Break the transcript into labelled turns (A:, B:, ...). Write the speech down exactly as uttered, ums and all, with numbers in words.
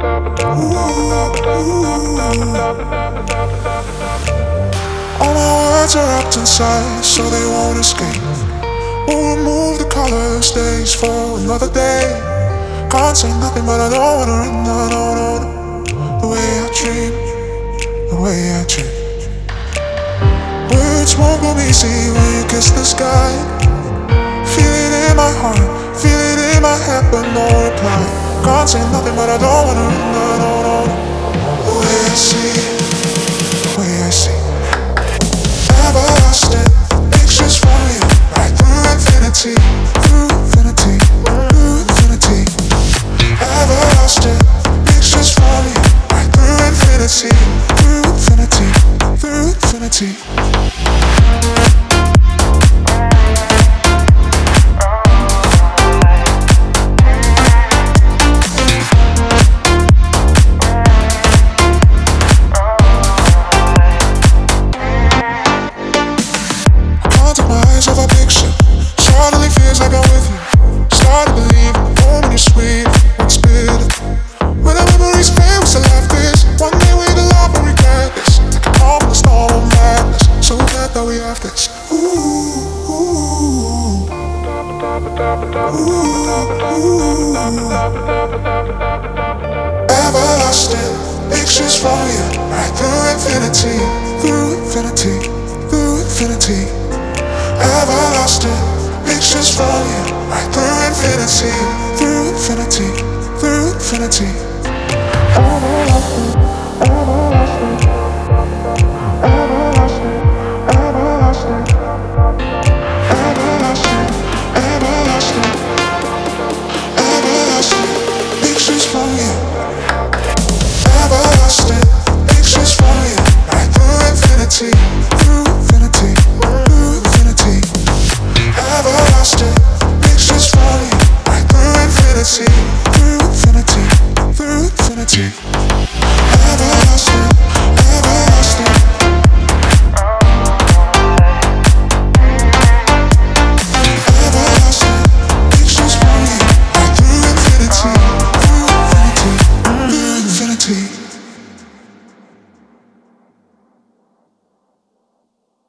A: All my words are wrapped inside, so they won't escape. Won't remove the color, stays for another day. Can't say nothing, but I don't wanna run, no, no, no, no. The way I dream, the way I dream. Words won't go easy when you kiss the sky. Feel it in my heart, feel it in my head, but no reply. Can't say nothing, but I don't wanna run, no, no, no, no. The way I see, the way I see. Everlasting pictures from you, right through infinity, through infinity, through infinity. Everlasting pictures from you, right through infinity, through infinity, through infinity. Of a picture, suddenly feels like I'm with you. Start to believe the moment is sweet, it's bitter. When the memories fade, we still have this. One day we the love will regret this. Like a calm in the storm of madness. So glad that we have this. Ooh, ooh, ooh. Everlasting pictures from you, right through infinity, through infinity, through infinity. Everlasting pictures from you, right through infinity, through infinity, through infinity. Everlasting, everlasting, everlasting, everlasting, everlasting, everlasting, everlasting pictures from you. Everlasting pictures from you, right through infinity, through infinity. Everlasting pictures from you, right through infinity, through infinity, through infinity.